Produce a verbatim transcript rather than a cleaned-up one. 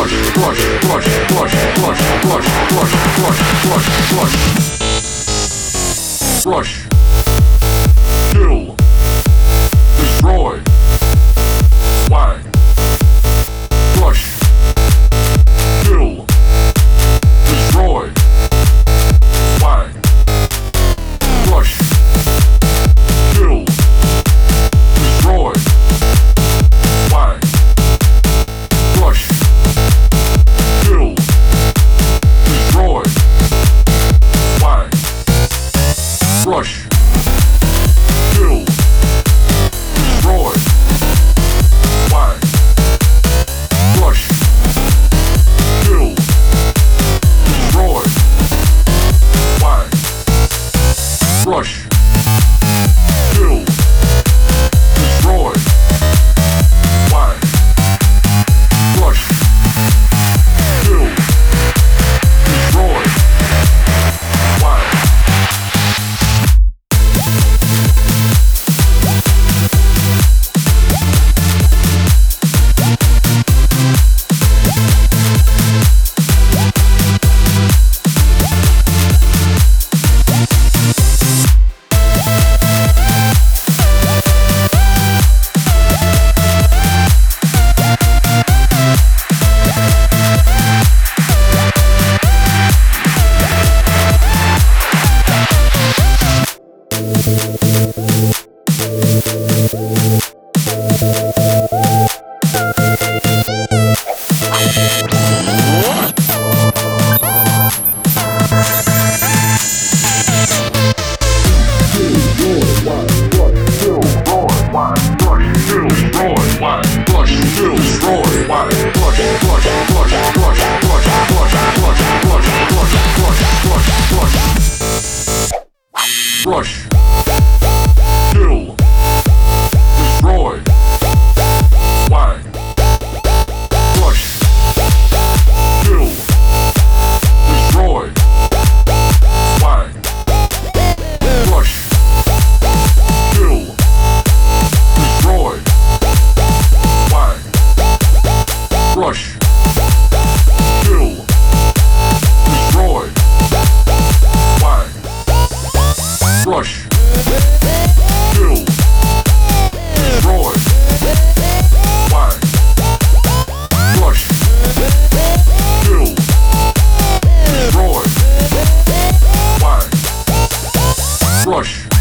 Rush, kill, destroy, whack. Rush, kill, destroy, whack. Rush, kill, destroy, whack. Rush, kill, destroy, whack. Rush, kill, destroy, whack. Rush, kill, destroy, whack. Rush, kill, destroy, whack. Rush, kill, destroy, whack. Rush, kill, destroy, whack. Rush, kill, destroy, whack. Rush, kill, destroy, whack. Rush, kill, destroy, whack. Rush, kill, destroy, whack. Rush, kill, destroy, whack. Rush.